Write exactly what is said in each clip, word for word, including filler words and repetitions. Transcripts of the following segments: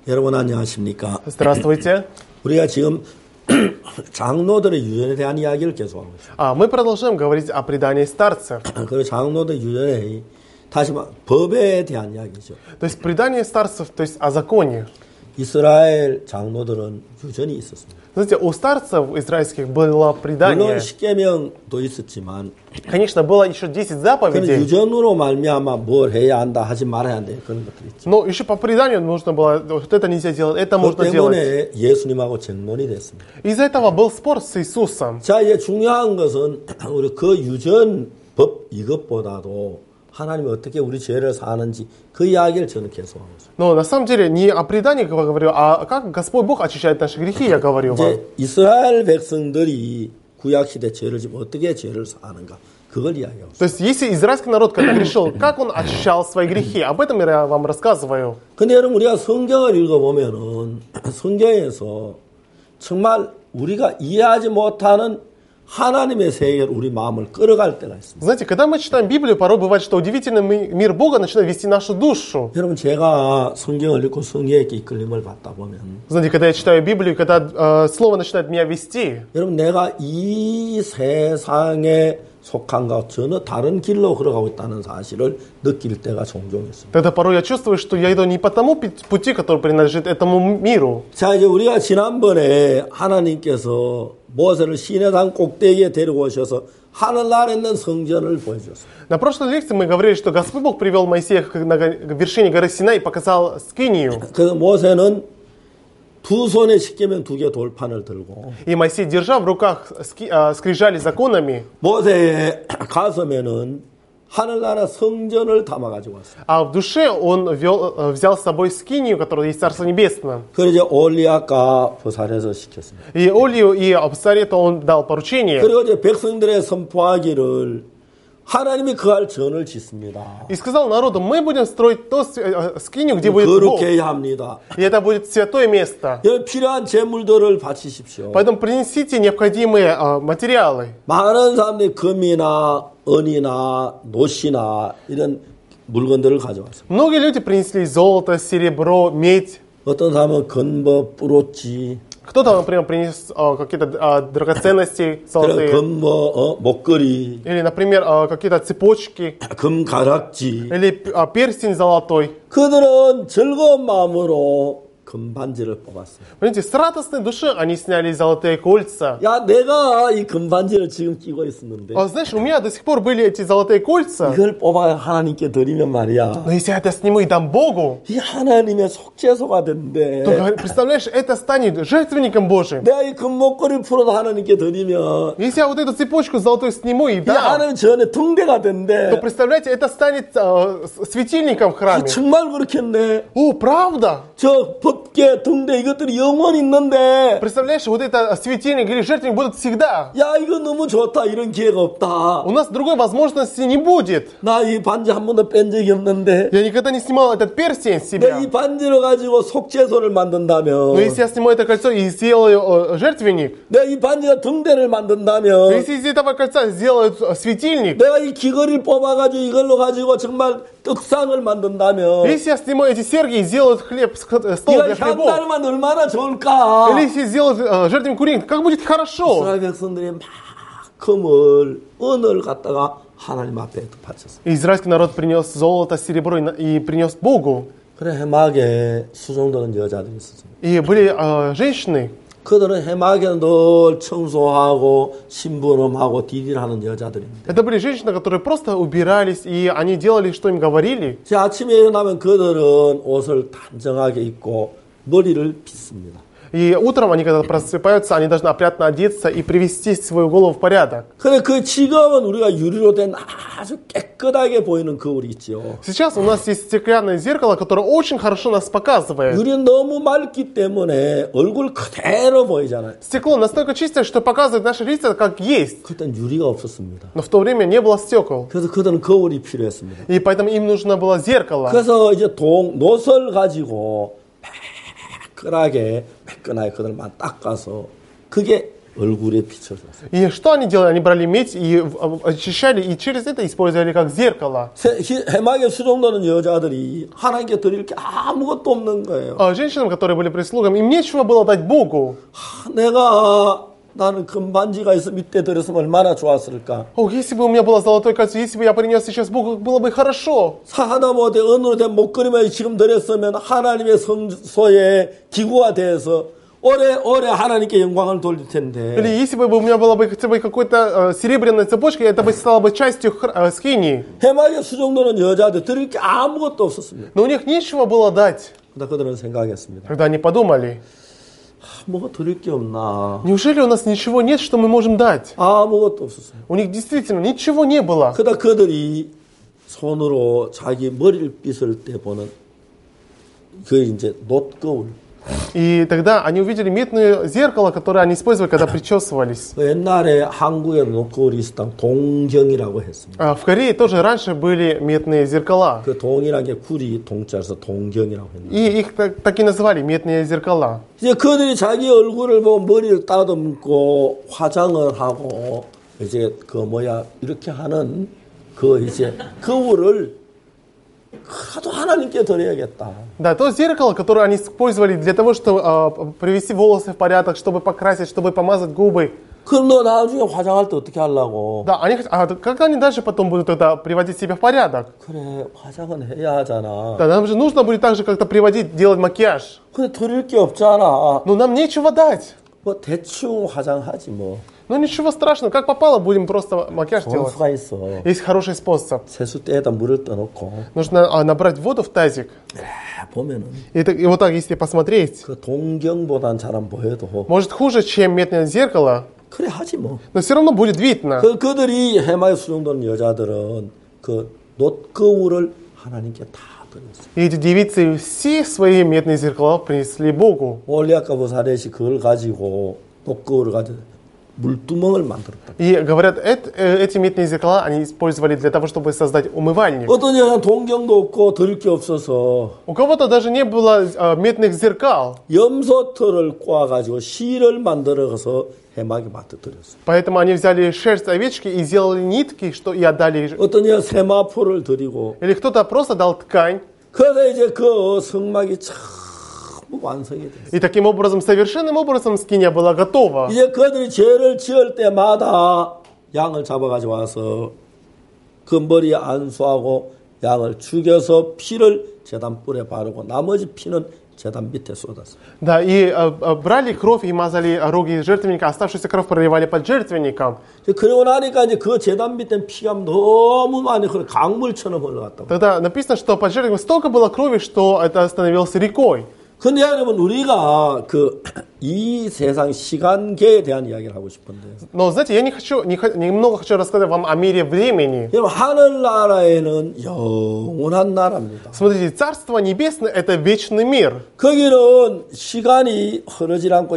여러분 안녕하십니까? Здравствуйте. 우리가 지금 장로들의 유전에 대한 이야기를 계속하고 있습니다. А, мы продолжаем говорить о предании старцев. 그 장로들 유전의 다시 말 법에 대한 이야기죠. То есть предание старцев, то есть о законе. 이스라엘 장로들은 유전이 있었습니다. Знаете, у старцев израильских было 물론 предание. 십계명도 있었지만 Конечно, было еще десять 그 заповедей, 유전으로 말미암아 뭘 해야 한다, 하지 말아야 한다 그런 것들이 있죠. но еще по преданию нужно было, вот это нельзя делать, это 그 можно делать. 때문에 예수님하고 정론이 됐습니다. Из-за этого был спор с Иисусом. 자, 이제 중요한 것은 우리 그 유전 법 이것보다도 하나님이 어떻게 우리 죄를 사하는지 그 이야기를 저는 계속하고 있습니다. Но на самом деле не о предании я говорю, а как Господь Бог очищает наши грехи, я говорю вам. 이제 이스라엘 백성들이 구약 시대 죄를 지면 어떻게 죄를 사하는가 그걸 이야기하고 있습니다. То есть, если израильский народ когда грешил, как он очищал свои грехи, об этом я вам рассказываю. 근데 여러분 우리가 성경을 읽어보면은 성경에서 정말 우리가 이해하지 못하는 하나님의 세계를 우리 마음을 끌어갈 때가 있습니다. Знаете, когда мы читаем Библию, порой бывает, что удивительный ми- мир Бога начинает вести нашу душу. 여러분 제가 성경을 읽고 성령에게 이끌림을 받다 보면 Знаете, когда я читаю Библию, когда э, Слово начинает меня вести, 여러분 내가 이 세상에 속한 것 전혀 다른 길로 걸어가고 있다는 사실을 느낄 때가 종종 있습니다. тогда порой я чувствую, что я иду не по тому пи- пути, который принадлежит этому миру. 자, 이제 우리가 지난번에 하나님께서 모세를 시내산 꼭대기에 데리고 오셔서 하늘나라에 있는 성전을 보여주셨습니다. На прошлой лекции мы говорили, что Господь Бог привел Моисея к, на го- к вершине горы Синай и показал скинию. 그래서 모세는 두 손에 십계명 두 개 돌판을 들고 И Моисей, держа в руках ски- э, скрижали законами, 모세의 가슴에는 하늘나라 성전을 담아가지고 왔어요. а в душе он вел- э, взял с собой скинию, которая есть в Царстве Небесном. 그걸 이제 올리아가 부산에서 시켰습니다. И Олию и Абсарету он дал поручение. 그리고 이제 백성들의 선포하기를 하나님이 그할 전을 짓습니다. И сказал народу, мы будем строить то с- э, скинию, где будет Бог. 거룩해야 합니다. И это будет святое место. 여기 필요한 재물들을 바치십시오. Поэтому принесите необходимые э, материалы. 많은 사람들이 금이나 은이나 노시나 이런 물건들을 가져왔어요. Многие люди принесли золото, серебро, медь. 어떤 사람은 건버, 뿌로치, Кто-то, например, принес э, какие-то э, драгоценности 그리고 золотые. 건버, 어, 목걸이, Или, например, э, какие-то цепочки. 금가락지. Или э, перстень золотой. 그들은 즐거운 마음으로 금반지를 뽑았어요. Понимаете, с радостной души они сняли золотые кольца. 야, 내가 이 금반지를 지금 끼고 있었는데 А, знаешь, у меня до сих пор были эти золотые кольца. 이걸 뽑아 하나님께 드리면 말이야. Но если я это сниму и дам Богу, 이 하나님의 속죄소가 된대. то, говорит, представляешь, это станет жертвенником Божиим. 내가 이 금목걸이를 풀어도 하나님께 드리면 Если я вот эту цепочку золотую сниму и 이 дам, 하나님 전에 등대가 то, 된대. представляете, это станет э, с- светильником в 아, храме. 정말 그렇겠네. О, правда? 저 법계 등대 이것들이 영원히 있는데 Представляешь, вот это светильник или жертвенник будут всегда. 야 이거 너무 좋다. 이런 기회가 없다. У нас другой возможности не будет. 나 이 반지 한 번도 뺀 적이 없는데 Я никогда не снимал этот перстень с себя. 내 이 반지를 가지고 속죄소를 만든다면 Но если я сниму это кольцо и сделаю э, жертвенник, 내가 이 반지가 등대를 만든다면 если из этого кольца сделают э, светильник, 내가 이 귀걸이를 뽑아가지고 이걸로 가지고 정말 떡상을 만든다면 если я сниму эти серьги и сделают хлеб, с- э, стол 이거 для хлебов, 향달만 얼마나 좋을까. или если сделают э, жертвенник куриных, как будет хорошо. 이스라엘 백성들이 막 금을 은을 갖다가 하나님 앞에 바쳤어요. И израильский народ принес золото, серебро и на- и принес Богу. 그래 해막에 수종되는 여자들이 있었어요. И были э, женщины, 그들은 해막에 늘 청소하고 심부름하고 디딜하는 여자들입니다. это были женщины, которые просто убирались, и они делали, что им говорили. 제 아침에 일어나면 그들은 옷을 단정하게 입고 머리를 빗습니다. И утром они, когда просыпаются, они должны опрятно одеться и привести свою голову в порядок. 그래 그 지금은 우리가 유리로 된 아주 깨끗하게 보이는 거울이 있죠. Сейчас у нас есть стеклянное зеркало, которое очень хорошо нас показывает. 유리는 너무 맑기 때문에 얼굴 그대로 보이잖아요. Стекло настолько чистое, что показывает наши лица как есть. 그땐 유리가 없었습니다. Но в то время не было стекол. 그래서 그들은 거울이 필요했습니다. И поэтому им нужно было зеркало. 그래서 이제 동 노설 가지고 매끈하게 매끈하게 그들만 닦아서 그게 얼굴에 비춰줬어요. И что они делали? Они брали медь и э, очищали, и через это использовали как зеркало. 세- 히- 해막에 수종되는 여자들이 하나님께 드릴 게 아무것도 없는 거예요. А женщинам, которые были прислугами, им нечего было дать Богу. 하, 내가 나는 금반지가 있어 밑에 들었으면 얼마나 좋았을까. О, если бы у меня было золотое кольцо, если бы я принес сейчас Богу, было бы хорошо. 하다못해 은으로 된 목걸이만 지금 드렸으면 하나님의 성소의 기구가 돼서 오래오래 하나님께 영광을 돌릴 텐데. Или если бы у меня была бы хотя бы какая-то э, серебряная цепочка, это бы стало бы частью хр- э, скинии. 해막에 수종되는 여자들 드릴 게 아무것도 없었습니다. Но у них нечего было дать. 근데 그들은 생각했습니다. Когда они подумали, 뭐 드릴 게 없나. неужели у нас ничего нет, что мы можем дать? 아무것도 없었어요. У них действительно ничего не было. 그러다 그들이 손으로 자기 머리를 빗을 때 보는 그 이제 놋거울. И тогда они увидели медное зеркало, которое они использовали, когда причесывались. 그 옛날에 한국에도 놋거울이 있었던 동경이라고 했습니다. А в Корее тоже раньше были медные зеркала. 그 동이라는 게 굴이 동자에서 동경이라고 했는데. И их так, так и называли медные зеркала. 이제 그들이 자기 얼굴을 보고 머리를 따듬고 화장을 하고 이제 그 뭐야 이렇게 하는 그 이제 거울을 그래도 하나님께 드려야겠다. Да, то зеркало, которое они использовали для того, чтобы э, привести волосы в порядок, чтобы покрасить, чтобы помазать губы. 그럼 너 나중에 화장할 때 어떻게 하려고? Да, они, хот- а как они дальше потом будут тогда приводить себя в порядок? 그래 화장은 해야 하잖아. Да, нам же нужно будет также как-то приводить, делать макияж. 근데 드릴 게 없잖아. Но нам нечего дать. 뭐 대충 화장하지 뭐. Ну ничего страшного, как попало, будем просто макияж делать. 원수가 있어. Есть хороший способ. 세수대에다 물을 떠놓고 Нужно а, набрать воду в тазик. 아, 보면은 И, так- и вот так, если посмотреть, 그 동경보단 잘 안 보여도 может хуже, чем медное зеркало, 그래 하지 뭐. но все равно будет видно. 그 그들이 해마에 수종되는 여자들은 그 놋거울을 하나님께 다 드렸어요. И эти девицы все свои медные зеркала принесли Богу. 올리아카 보사렛이 그걸 가지고 놋거울을 가지고 물두멍을 만들었다. И говорят, эт- э, эти медные зеркала они использовали для того, чтобы создать умывальник. 어떤 여자는 동경도 없고 드릴 게 없어서 У кого-то даже не было э, медных зеркал, 염소털을 꼬아가지고 실을 만들어서 해마게 맡아 드렸어요. поэтому они взяли шерсть овечки и сделали нитки, что и отдали. 어떤 여자 세마포를 드리고 Или кто-то просто дал ткань. 그래서 이제 그 성막이 참 완성이 됐어요. И таким образом, совершенным образом скиния была готова. 이제 그들이 죄를 지을 때마다 양을 잡아가지고 와서 그 머리에 안수하고 양을 죽여서 피를 제단 뿔에 바르고 나머지 피는 제단 밑에 쏟았어요. Да, и э, э, брали кровь и мазали роги жертвенника, оставшуюся кровь проливали под жертвенником. 그러고 나니까 이제 그 제단 밑에 피가 너무 많이 흘러 강물처럼 흘러갔다고. Тогда написано, что под жертвенником столько было крови, что это становилось рекой. 근데 여러분 우리가 그 이 세상 시간계에 대한 이야기를 하고 싶은데 Но, знаете, я не хочу, не, х- немного хочу рассказать вам о мире времени. 여러분 하늘나라에는 영원한 나라입니다. Смотрите, Царство Небесное – это вечный мир. 거기는 시간이 흐르지 않고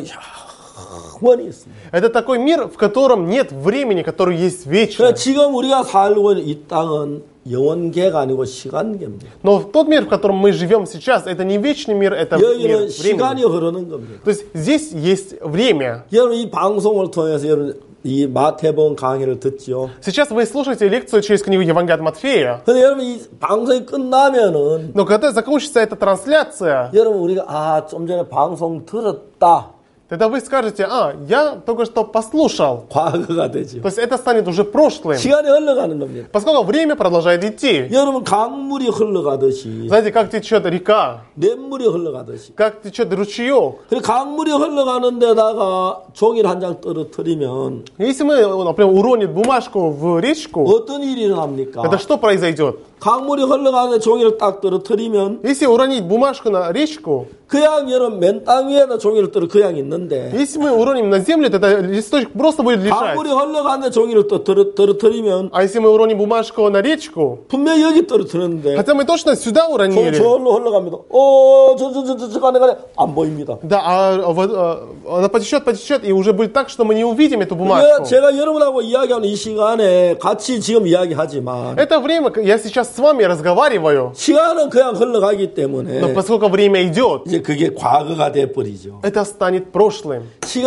영원히 있습니다. Это такой мир, в котором нет времени, который есть вечно. 그래서 지금 우리가 살고 있는 이 땅은 영원계가 아니고 시간계입니다. Но тот мир, в котором мы живем сейчас, это не вечный мир, это мир 여기는 시간이 времени. 흐르는 겁니다. То есть здесь есть время. 여러분 이 방송을 통해서 여러분 이 마태복음 강의를 듣지요. Сейчас вы слушаете лекцию через книгу Евангелия от Матфея. 근데 여러분 이 방송이 끝나면은 Но когда закончится эта трансляция, 여러분 우리가 아 좀 전에 방송 들었다 тогда вы скажете, а, я только что послушал. 과거가 되죠. То есть это станет уже прошлым. 시간이 흘러가는 겁니다. Поскольку время продолжает идти. 여러분 강물이 흘러가듯이 Знаете, как течет река, 냇물이 흘러가듯이 как tечет ручеек. 그 강물이 흘러가는 데다가 종이를 한 장 떨어뜨리면 Если мы, например, уроним бумажку в речку, 어떤 일이 일어납니까? это что произойдет? 강물이 흘러가는 종이를 딱 떨어뜨리면 Если уронить бумажку на речку, 그냥 여러분 맨 땅 위에다 종이를 떨어 그냥 있는데 если мы уроним на землю, тогда листочек просто будет лежать. 강물이 흘러가는 종이를 또 떨어, 떨어뜨리면 А если мы уроним бумажку на речку, 분명히 여기 떨어뜨렸는데 хотя мы точно сюда 저, уронили, 저로 흘러갑니다. 어, 저, 저, 저, 저, 저, 가네, 가네. 안 보입니다. да, а, вот, а, она потечет, потечет, и уже будет так, что мы не увидим эту 제가, бумажку. 제가 여러분하고 이야기하는 이 시간에 같이 지금 이야기하지만 Это время, я сейчас сейчас с вами разговариваю, 시간은 그냥 흘러가기 때문에 но поскольку время идет, 이제 그게 과거가 돼버리죠. это станет прошлым.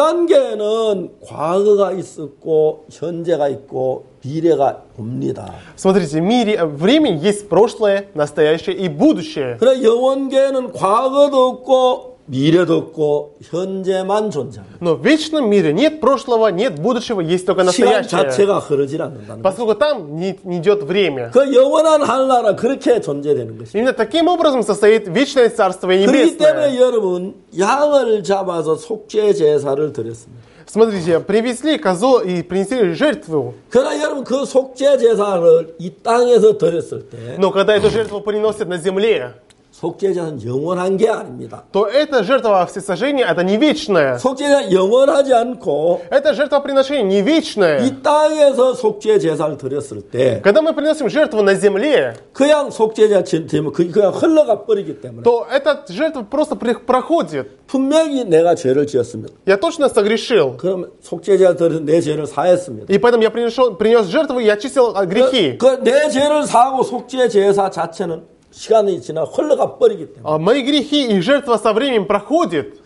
시간계에는 과거가 있었고 현재가 있고 미래가 옵니다. Смотрите, в мире времени есть прошлое, настоящее и будущее. 그러나 영원계에는 과거도 없고 미래도 없고 현재만 존재합니다. Но в вечном мире нет прошлого, нет будущего, есть только 시간 настоящее. 자체가 흐르질 않는다는 거죠. Поскольку там не, не идет время. 그 영원한 하늘나라 그렇게 존재되는 것입니다. Именно таким образом состоит вечное Царствие 그렇기 때문에 Небесное. 여러분 양을 잡아서 속죄 제사를 드렸습니다. Смотрите, привезли козу и принесли жертву. 그러나 여러분 그 속죄 제사를 이 땅에서 드렸을 때 Но когда эту жертву приносят на земле, 속죄 제사는 영원한 게 아닙니다. то эта жертва всесожжения, это не вечное. 속죄 제사 영원하지 않고 Это жертвоприношение не вечное. 이 땅에서 속죄 제사를 드렸을 때 Когда мы приносим жертву на земле, 그냥 속죄 제사 되면 그냥 흘러가 버리기 때문에 то эта жертва просто при- проходит. 분명히 내가 죄를 지었습니다. Я точно согрешил. 그러면 속죄 제사 드려서 내 죄를 사했습니다. И поэтому я принесу- принес жертву, и я очистил от грехи. 그 내 죄를 사하고 속죄 제사 자체는 시간이 지나 흘러가 버리기 때문에 А мои грехи и жертва со временем проходит.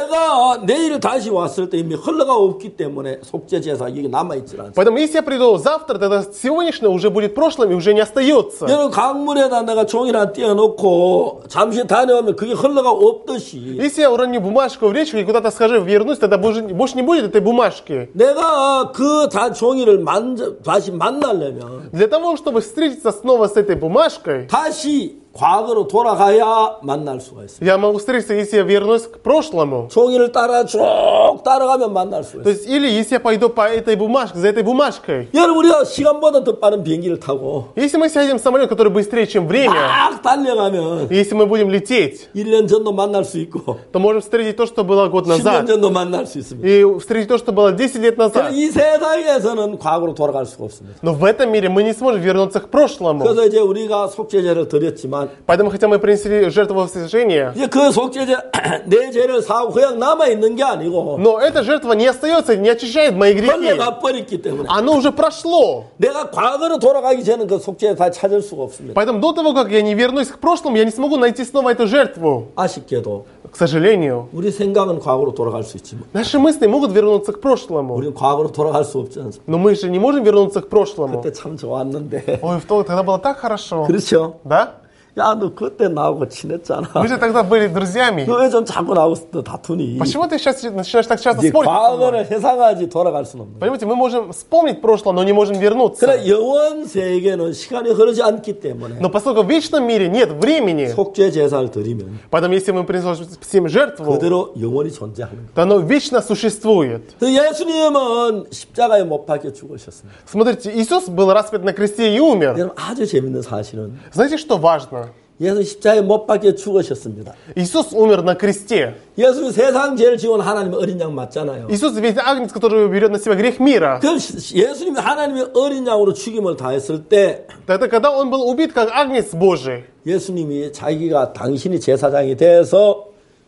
내가 내일 다시 왔을 때 이미 흘러가 없기 때문에 속죄 제사 이게 남아있지 않습니다. Поэтому если я приду завтра, тогда сегодняшнее уже будет прошлым и уже не остается. 여러분 강물에다 내가 종이를 하나 띄워놓고 잠시 다녀오면 그게 흘러가 없듯이 Если я уроню бумажку в речку и куда-то схожу, вернусь, тогда больше, больше не будет этой бумажки. 내가 그 다 종이를 만져, 다시 만나려면 Для того, чтобы встретиться снова с этой бумажкой, 다시 과거로 돌아가야 만날 수가 있어요. я могу встретиться, если я вернусь к прошлому. 종이를 따라 쭉 따라가면 만날 수가 То 있어요. есть, или если я пойду по этой бумажке, за этой бумажкой. 여러분 우리가 시간보다 더 빠른 비행기를 타고 Если мы сядем в самолет, который быстрее, чем время, 막 달려가면 если мы будем лететь, 일 년 전도 만날 수 있고 то можем встретить то, что было год 십 년 назад. 전도 만날 수 있습니다. И встретить то, что было десять лет назад. 이 세상에서는 과거로 돌아갈 수가 없습니다. Но в этом мире мы не сможем вернуться к прошлому. 그래서 이제 우리가 속죄제를 드렸지만 Поэтому, хотя мы принесли жертву всесожжения, 이제 그 속죄제 내 죄를 사고 그냥 남아 있는 게 아니고 но эта жертва не остается, не очищает мои грехи. 흘러가 버렸기 때문에 Оно уже прошло. 내가 과거로 돌아가기 전에 그 속죄제 다 찾을 수가 없습니다. Поэтому до того, как я не вернусь к прошлому, я не смогу найти снова эту жертву. 아쉽게도 К сожалению. 우리 생각은 과거로 돌아갈 수 있지만 Наши мысли могут вернуться к прошлому. 우리는 과거로 돌아갈 수 없지 않습니까? Но мы же не можем вернуться к прошлому. 그때 참 좋았는데 Ой, в то, тогда было так хорошо. 그렇죠? Да? 야 너 그때 나하고 친했잖아. Мы же тогда были друзьями. 너 왜 좀 자꾸 나하고 또 다투니? Почему ты сейчас начинаешь так часто 이제 спорить? со мной? 과거를 회상하지 돌아갈 수는 없는. Понимаете, мы можем вспомнить прошлое, но не можем вернуться. 그러나 영원 세계는 시간이 흐르지 않기 때문에 Но поскольку в вечном мире нет времени, 속죄 제사를 드리면 поэтому если мы приносим жертву, 그대로 영원히 존재하는 거예요. то оно вечно существует. 그 예수님은 십자가에 못 박혀 죽으셨습니다. Смотрите, Иисус был распят на кресте и умер. 여러분 아주 재밌는 사실은 Знаете, что важно? 예수 십자가에 못 박혀 죽으셨습니다. Иисус умер на кресте. 예수님 세상 죄를 지은 하나님의 어린 양 맞잖아요. Иисус ведь агнец, который берет на себя грех мира. 그 예수님이 하나님의 어린 양으로 죽임을 당했을 때 Тогда, когда он был убит как агнец Божий, 예수님이 자기가 당신이 제사장이 돼서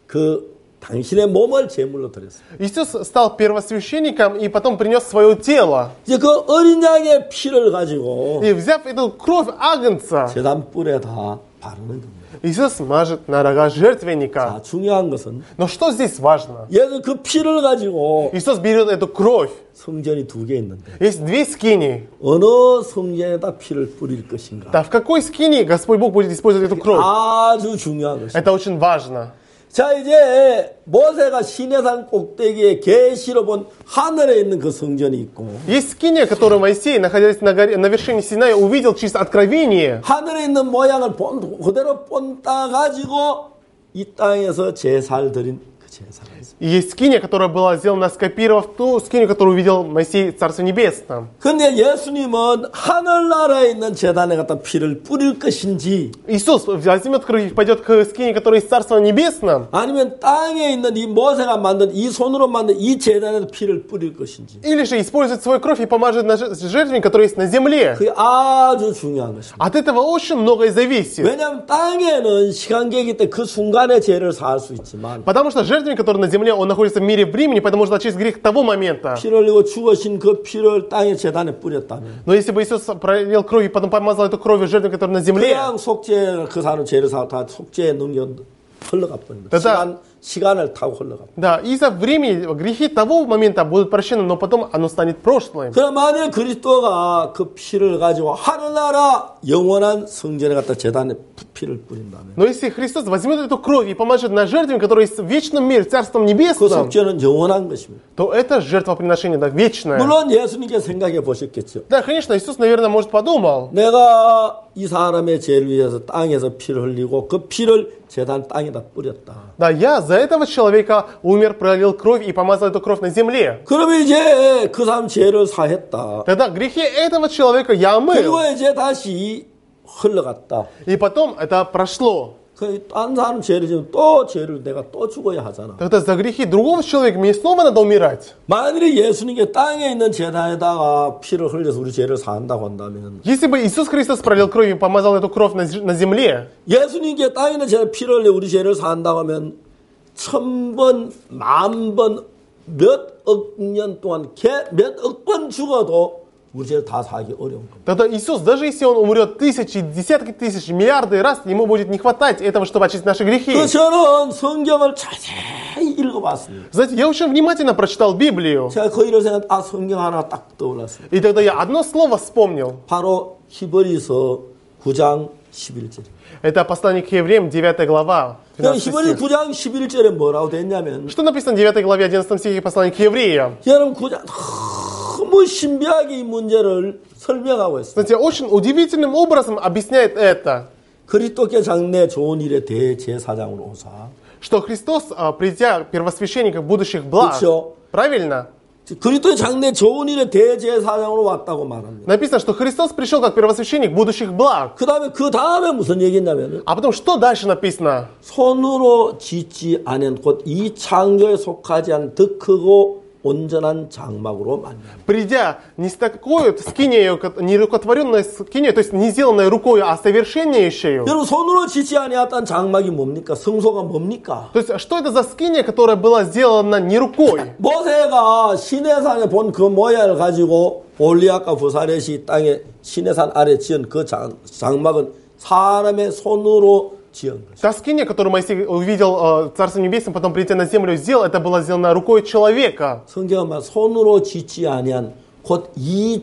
그 당신의 몸을 제물로 드렸어요. Иисус стал первосвященником и потом принес свое тело. 이제 그 어린 양의 피를 가지고 И взяв эту кровь агнца, 제단불에다 바르는 겁니다. Иисус мажет на рога жертвенника. 자, 중요한 것은 Но что здесь важно? 예수 그 피를 가지고 Иисус берет эту кровь. 성전이 두 개 있는데 Есть две скини. 어느 성전에다 피를 뿌릴 것인가? Да в какой скине Господь Бог будет использовать эту кровь? 아주 중요한 것입니다. Это очень важно. 자, 이제 모세가 시내산 꼭대기에 계시로 본 하늘에 있는 그 성전이 있고 Есть скиния, которую Моисей, находясь на, горе, на вершине Синая, увидел через откровение. 하늘에 있는 모양을 본, 그대로 본따 가지고 이 땅에서 제사를 드린 그 제사가 있습니다. И есть скиния, которая была сделана, скопировав ту скинию, которую увидел Моисей в Царстве Небесном. 근데 예수님은 하늘나라에 있는 제단에 갖다 피를 뿌릴 것인지 Иисус возьмет кровь и пойдет к скине, которая из Царства Небесном. 아니면 땅에 있는 이 모세가 만든 이 손으로 만든 이 제단에서 피를 뿌릴 것인지 Или же использует свою кровь и помажет на жертвенник, который есть на земле. 그게 아주 중요한 것입니다. От этого очень многое зависит. 왜냐하면 땅에는 시간계이기 때문에 그 순간의 죄를 사할 수 있지만 Потому что жертва жертвенник, который на земле, он находится в мире времени, поэтому можно очистить грех того момента. 피를 흘리고 죽으신 그 피를 땅의 제단에 뿌렸다면 Но если бы Иисус пролил кровь и потом помазал эту кровью жертвенник, который на земле, 그냥 속죄 그 사람 죄를 사 다 속죄에 넘겨 흘러가 버립니다. Да-да. 시간 시간을 타고 흘러가. да, из-за времени грехи того момента будут прощены, но потом оно станет прошлым. 그럼 만약 그리스도가 그 피를 가지고 하늘나라 영원한 성전에 갖다 제단에 피를 뿌린다면 Но если Христос возьмет эту кровь и помажет на жертвенник, который есть в вечном мире, в Царством 그 Небесном, 속죄는 영원한 것입니다. то это жертвоприношение, да, вечное. 물론 예수님께 생각해 보셨겠죠. Да, конечно, Иисус, наверное, может, подумал, 내가 이 사람의 죄를 위해서 땅에서 피를 흘리고 그 피를 제단 땅에다 뿌렸다. да, я за этого человека умер, пролил кровь и помазал эту кровь на земле. 그러면 이제 그 사람 죄를 사했다. Тогда грехи этого человека я омыл. 그리고 이제 다시 흘러갔다. И потом это прошло. 그딴 사람 죄를 지면 또 죄를 내가 또 죽어야 하잖아. Тогда за грехи другого человека мне снова надо умирать. 만일에 예수님께 땅에 있는 제단에다가 피를 흘려서 우리 죄를 사한다고 한다면 Если бы Иисус Христос пролил кровь и помазал эту кровь на, на земле, 예수님께 땅에 있는 제단 피를 흘려 우리 죄를 사한다고 하면 천 번, 만 번, 몇 억 년 동안 몇 억 번 죽어도 우리 죄를 다 사기 어려운 겁니다. тогда Иисус, даже если Он умрет тысячи, десятки тысяч, миллиарды раз, Ему будет не хватать этого, чтобы очистить наши грехи. 그 저는 성경을 자세히 읽어봤습니다. Знаете, я очень внимательно прочитал Библию, 제가 그 일을 생각, 아 성경 하나 딱 떠올랐습니다. и тогда я одно слово вспомнил. 바로 히브리서 구 장 십일 절. Это послание к евреям, девятая глава. 히브리 구 장 십일 절에 뭐라고 됐냐면 Что написано в девятой главе, одиннадцатом стихе послания к евреям? 여러분 구 장 너무 신비하게 이 문제를 설명하고 있어요. Знаете, очень удивительным образом объясняет это, 그리스도께 장래 좋은 일의 대제사장으로 오사. что Христос, а, придя первосвященником будущих благ, 그렇죠. правильно? 그리스도의 장래 좋은 일의 대제사장으로 왔다고 말합니다. Написано, что Христос пришел как первосвященник будущих благ. 그 다음에 그 다음에 무슨 얘기했냐면 А потом что дальше написано? 손으로 짓지 않은 곧 이 창조에 속하지 않은 더 크고 온전한 장막으로 만나. Придя не с такой скинею, не рукотворенной скинею, то есть не сделанной рукой, а совершеннейшей. 여러분 손으로 짓지 아니했던 장막이 뭡니까? 성소가 뭡니까? То есть что это за скиния, которая была сделана не рукой? 모세가 시내산에 본 그 모양을 가지고 올리앗과 부사렛이 땅에 시내산 아래 지은 그 장, 장막은 사람의 손으로 지은 것이다. Та скиния, которую Моисей увидел э, Царство Небесное, потом придя на землю, сделал, это было сделано рукой человека. 성경은 말 손으로 짓지 아니한 곧 이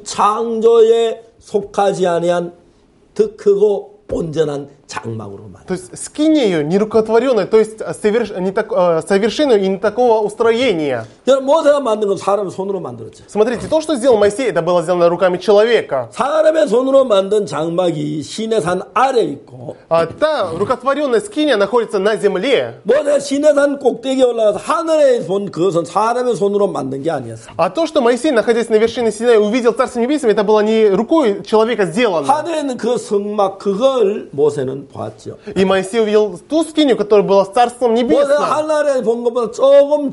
창조에 속하지 아니한 더 크고 온전한 장막으로 만든. То есть скинию не рукотворенной, то есть соверш... не так, э, совершенную и не такого устроения. 여러분 모세가 만든 건 사람의 손으로 만들었죠. Смотрите, то, что сделал Моисей, это было сделано руками человека. 사람의 손으로 만든 장막이 시내산 아래 있고 А та рукотворенная скиния находится на земле. 모세가 시내산 꼭대기에 올라가서 하늘에 본 그것은 사람의 손으로 만든 게 아니었어요. А то, что Моисей, находясь на вершине Синая, увидел Царство Небесное, это было не рукой человека сделано. 하늘에 있는 그 성막 그걸 모세는 봤죠. И Моисей увидел ту скинию, которая была с Царством 모세가 Небесным. 하늘에 본 것보다 조금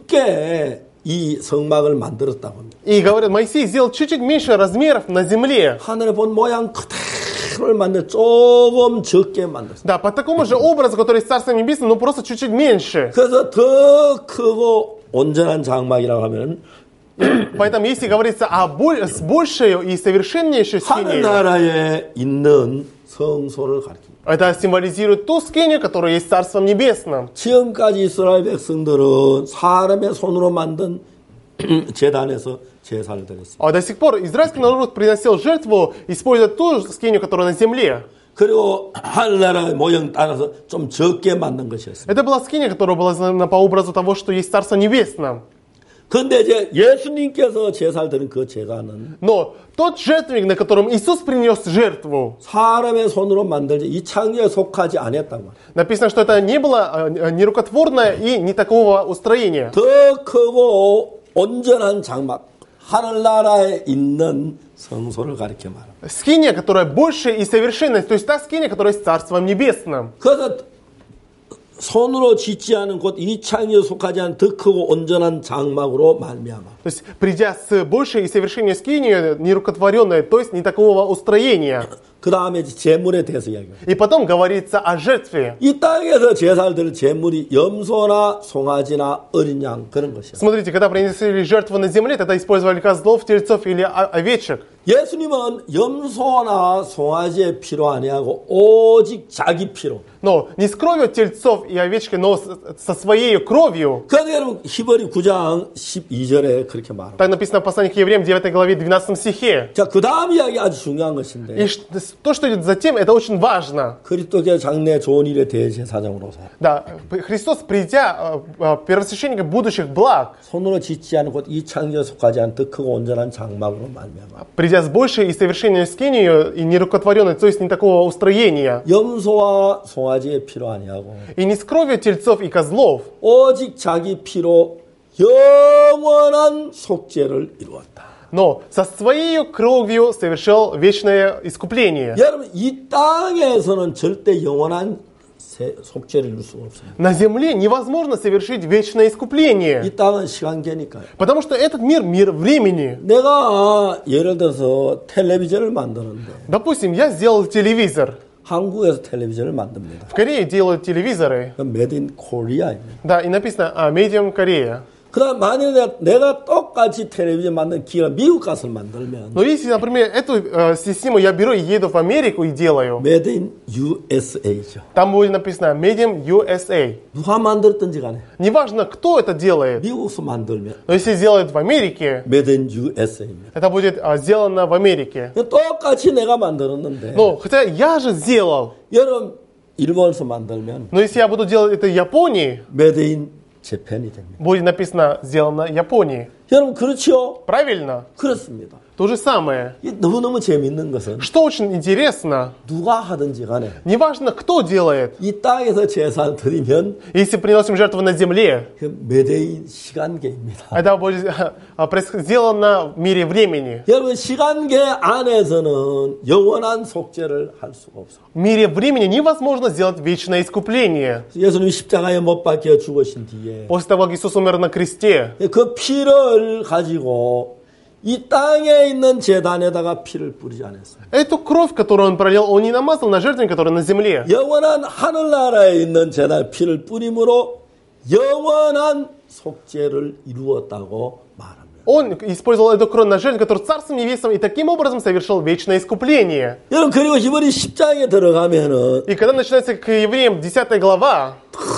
적게 이 성막을 만들었다고 합니다. И говорят, Моисей сделал чуть-чуть меньше размеров на земле. 하늘에 본 모양 그대로를 만들 조금 적게 만들었어요. Да, по такому же образу, который с Царством Небесным, но просто чуть-чуть меньше. 그래서 더 크고 온전한 장막이라고 하면 Поэтому, если говорится о боль, с большей и совершеннейшей скинией, 하늘나라에 있는 성소를 가리킵니다. это символизирует ту скинию, которая есть в Царством Небесном. 지금까지 이스라엘 백성들은 사람의 손으로 만든 제단에서 제사를 드렸습니다. А до сих пор израильский народ приносил жертву, используя ту скинию, которая на земле. 그리고 하늘나라의 모양 따라서 좀 적게 만든 것이었습니다. Это была скиния, которая была сделана по образу того, что есть в Царстве Небесном. 그런데 이제 예수님께서 제사를 드린 그 제사는 Но тот жертвенник, на котором Иисус принес жертву, 사람의 손으로 만들지 이 창조에 속하지 않았다고 말이에요. написано, что это не было э, не рукотворное и не такого устроения. 더 크고 온전한 장막, 하늘나라에 있는 성소를 가리켜 말합니다. Скиния, которая больше и совершенная, то есть та скиния, которая есть в Царством Небесном. 그래서 손으로 짓지 않은 곧 이 창조에 속하지 않은 더 크고 온전한 장막으로 말미암아 То есть, придя с большей и совершенней скинию, нерукотворенной, то есть не такого устроения. 그 다음에 이제 제물에 대해서 이야기해요. И потом говорится о жертве. 이 땅에서 제사를 드릴 제물이 염소나 송아지나 어린 양 그런 것이야. Смотрите, когда принесли жертву на земле, тогда использовали козлов, тельцов или овечек. 예수님은 염소나 송아지의 피로 아니하고 오직 자기 피로. Но не с кровью тельцов и овечки, но со своей кровью. 그래서 여러분 히브리 구 장 십이 절에 그렇게 말합니다. Так написано в послании к евреям девятой главе двенадцатом стихе. 자, 그 다음 이야기 아주 중요한 것인데. И то, что идет затем, это очень важно. 그리스도께 장래 좋은 일의 대제사장으로서 Да, Христос, придя, первосвященником будущих благ, 손으로 짓지 않은 곧 이 창조에 속하지 않은 더 크고 온전한 장막으로 말미암아 придя с большей и совершенной скинию и нерукотворенной, то есть не такого устроения, 염소와 송아지의 피로 아니하고 и не с кровью тельцов и козлов, 오직 자기 피로 영원한 속죄를 이루었다. но со своей кровью совершил вечное искупление. 여러분 이 땅에서는 절대 영원한 속죄를 이룰 수가 없습니다. На земле невозможно совершить вечное искупление, 이 땅은 시간계니까요. потому что этот мир – мир времени. 내가 예를 들어서 텔레비전을 만드는데 Допустим, я сделал телевизор. 한국에서 텔레비전을 만듭니다. В Корее делают телевизоры. Made in Korea입니다. Да, и написано а, Medium Korea. 그 다음 만약에 내가, 내가 똑같이 텔레비전 만든 기계가 미국 가서 만들면 Но если, например, эту э, систему я беру и еду в Америку и делаю, Made in 유에스에이죠. там будет написано Medium ю эс эй. 누가 만들었든지 간에 Неважно, кто это делает, 미국에서 만들면 но если сделают в Америке, Made in 유에스에이입니다. это будет а, сделано в Америке. 똑같이 내가 만들었는데 Но хотя я же сделал, 여러분 일본에서 만들면 но если я буду делать это в Японии, Made in 재팬이 됩니다. будет написано сделано в Японии. 여러분 그렇죠? Правильно? 그렇습니다. То же самое. 이 너무너무 재밌는 것은 Что очень интересно, 누가 하든지 간에 неважно, кто делает, 이 땅에서 제사 드리면 если приносим жертву на земле, 그 메데인 시간계입니다. это будет а, происход- сделано в мире времени. 여러분 시간계 안에서는 영원한 속죄를 할 수가 없어요. В мире времени невозможно сделать вечное искупление. 예수님이 십자가에 못 박혀 죽으신 뒤에 После того, как Иисус умер на кресте, 그 피를 가지고 이 땅에 있는 제단에다가 피를 뿌리지 않았어요. эту кровь, которую Он пролил, Он не намазал на жертвенник, который на земле. 영원한 하늘나라에 있는 제단에 피를 뿌림으로 영원한 속죄를 이루었다고 말합니다. Он использовал эту кровь на жертвенник, который Царством Небесным, и таким образом совершил вечное искупление. 여러분 그리고 히브리 십 장에 들어가면은 И когда начинается к евреям десятая глава,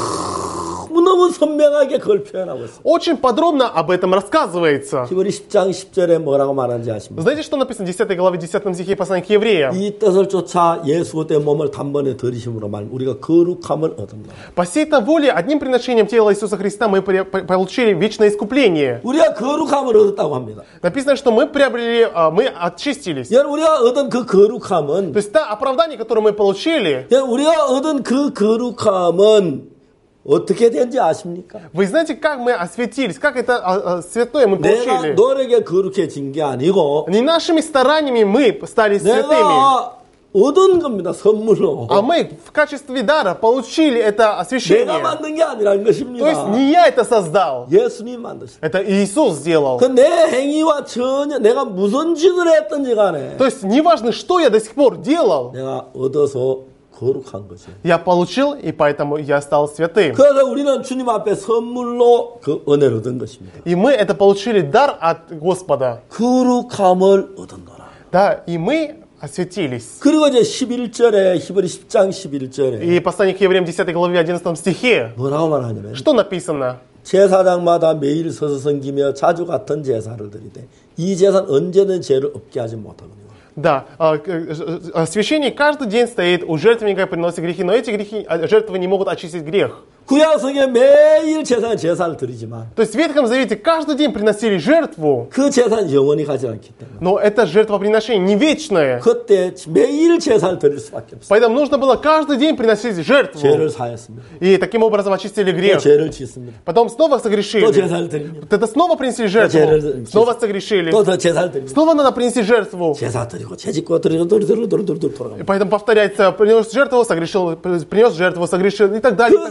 너무 선명하게 그걸 표현하고 있어요. очень подробно об этом рассказывается. 히브리 십 장 십 절에 뭐라고 말하는지 아십니까? Знаете, что написано в десятой главе десятом стихе послания к евреям? 이 뜻을 쫓아 예수 그때 몸을 단번에 들이심으로 말 우리가 거룩함을 얻은다. По сей-то воле, одним приношением тела Иисуса Христа мы при- по- получили вечное искупление. 우리가 거룩함을 얻었다고 합니다. Написано, что мы приобрели, а, мы очистились. 여러분 우리가 얻은 그 거룩함은 То есть, то оправдание, которое мы получили, 여러분, 우리가 얻은 그 거룩함은 어떻게 된지 아십니까? вы знаете, как мы осветились, как это а, а, святое мы 내가 получили? 노력에 거룩해진 게 아니고 Не нашими стараниями мы стали святыми, 내가 얻은 겁니다. 선물로. а мы в качестве дара получили это 내가 освящение. 만든 게 아니라는 То есть, 것입니다. не я это создал, 예수님 만드셨어요. это Иисус сделал. 그 내 행위와 전혀 내가 무슨 짓을 했든지 간에 То есть, неважно, что я до сих пор делал, 내가 얻어서 거룩한 거죠. я получил, и поэтому я стал святым. 그래서 우리는 주님 앞에 선물로 그 은혜를 얻은 것입니다. И мы это получили дар от Господа. 거룩함을 얻은 거라. Да, и мы осветились. 그리고 이제 십일 절에 히브리 십 장 십일 절에 И послание к евреям десятой главе одиннадцатом стихе, 뭐라고 말하냐면 что написано? 제사장마다 매일 서서 섬기며 자주 같은 제사를 드리되 이 제사는 언제든 죄를 없게 하지 못하거든요. Да, а, к- э, э, священник каждый день стоит у жертвенника и приносит грехи, но эти грехи, а, жертвы не могут очистить грех. 구약성에 매일 제사는 제사를 드리지만 То есть в Ветхом Завете каждый день приносили жертву, 그 제사는 영원히 가지 않기 때문에 но это жертвоприношение не вечное. 그때 매일 제사를 드릴 수밖에 없어요. Поэтому нужно было каждый день приносить жертву. 죄를 사했습니다. И таким образом очистили 또 грех. 죄를 짓습니다. Потом снова 또 согрешили. 제사를 드립니다. Это снова принесли 죄를 жертву. Снова согрешили. 또 더 제사를 드립니다. Снова надо принести жертву. 제사 드리고 죄 짓고 드리고 드리고 드리고 드리고 И 돌아갑니다. поэтому повторяется, принес жертву, согрешил, принес жертву, согрешил и так далее, и так 그래서 далее. 여러분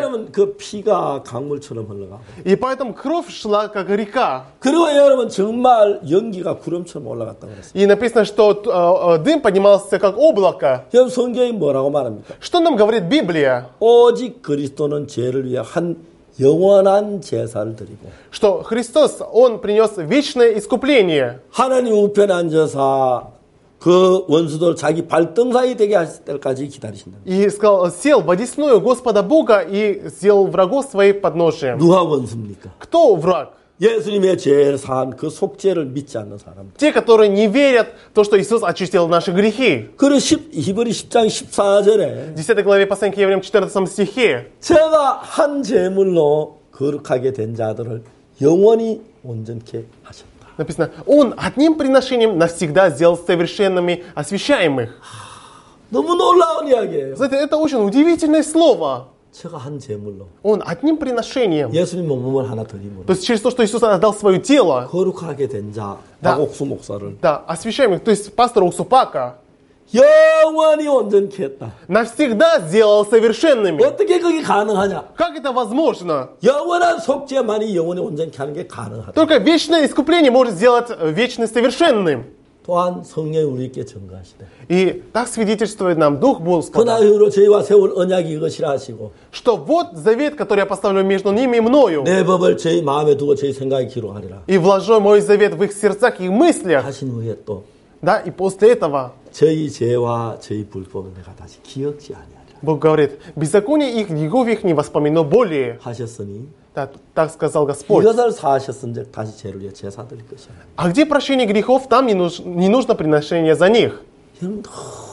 여러분 그 피가 강물처럼 흘러가고 И поэтому кровь шла как река. 그리고 여러분 정말 연기가 구름처럼 올라갔다고 그랬어요. И написано, что э, э, дым поднимался как облако. 여러분 성경이 뭐라고 말합니까? Что нам говорит Библия? 오직 그리스도는 죄를 위해 한 영원한 제사를 드리고 Что Христос, Он принес вечное искупление. 하나님 우편에 앉아서 그 원수들 자기 발등상이 되게 하실 때까지 기다리신다. И сказал, сел в одесную Господа Бога и сделал врагов своих подножием. 누가 원수입니까? Кто враг? 예수님의 죄를 사한 그 속죄를 믿지 않는 사람들. Те, которые не верят в то, что Иисус очистил наши грехи. 그리고 히브리 십 장 십사 절에 В десятой главе послания к евреям четырнадцатом стихе. 제가 한 제물로 거룩하게 된 자들을 영원히 온전케 하셨다. Написано, Он одним приношением навсегда сделал совершенными освящаемых. 너무 놀라운 이야기예요. Знаете, это очень удивительное слово. 제가 한 제물로 Он одним приношением. 예수님 몸을 하나 드림으로 То есть через то, что Иисус отдал свое тело, 거룩하게 된 자, Да. 박옥수 목사를 да, освящаемых, то есть пастора Уксупака, 영원히 온전케 했다. навсегда сделал совершенными. 어떻게 그게 가능하냐? Как это возможно? 영원한 속죄만이 영원히 온전케 하는 게 가능하다. Только вечное искупление может сделать вечное совершенным. 또한 성령이 우리에게 증거하시되 И так свидетельствует нам Дух 그날 Господа, 이후로 저희와 세울 언약이 이것이라 하시고 что вот завет, который я поставлю между ними и мною, 내 법을 저희 마음에 두고 저희 생각에 기록하리라 и вложу мой завет в их сердцах и мыслях. 하신 후에 또 Да, и после этого 저희 죄와 저희 불법을 내가 다시 기억지 아니하리라 Бог говорит, беззаконие их, грехов их не воспомяну более. 하셨으니 Да, так сказал Господь. 이것을 사하셨은즉 다시 죄를 위해 제사 드릴 것이야. А где прощение грехов, там не, нуж- не нужно приношение за них. 여러분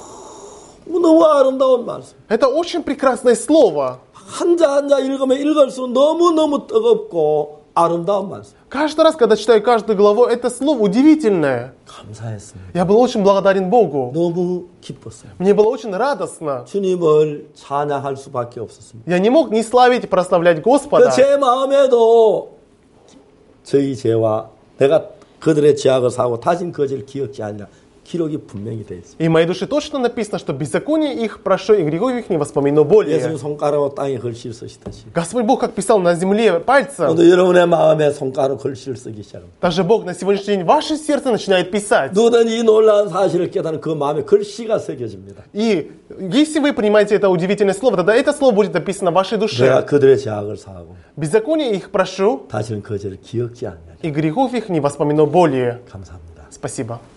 너무 너무 아름다운 말씀. Это очень прекрасное слово. 한자 한자 읽으면 읽을수록 너무너무 뜨겁고 아름다운 말씀. Каждый раз, когда читаю каждую главу, это слово удивительное. 감사했습니다. Я был очень благодарен Богу. 너무 기뻤어요. Мне было очень радостно. 주님을 찬양할 수밖에 없었습니다. Я не мог не славить и прославлять Господа. 제 마음에도 저희 죄와 내가 그들의 죄악을 사고 다신 그 죄를 기억지 않냐 기록이 분명히 되어 있습니다. И в моей душе точно написано, что беззаконие их прошу, и грехов их не воспомину более. 예수님 손가락으로 땅에 글씨를 쓰시듯이 Господь Бог как писал на земле пальцем, 오늘 여러분의 마음에 손가락으로 글씨를 쓰기 시작합니다. также Бог на сегодняшний день ваше сердце начинает писать. 누구든지 이 놀라운 사실을 깨달은 그 마음에 글씨가 새겨집니다. И если вы понимаете это удивительное слово, тогда это слово будет написано в вашей 내가 душе. 그들의 죄악을 사하고 Беззаконие их прошу, 다시는 그 죄를 기억지 않냐. и грехов их не воспомину более. 감사합니다. Спасибо.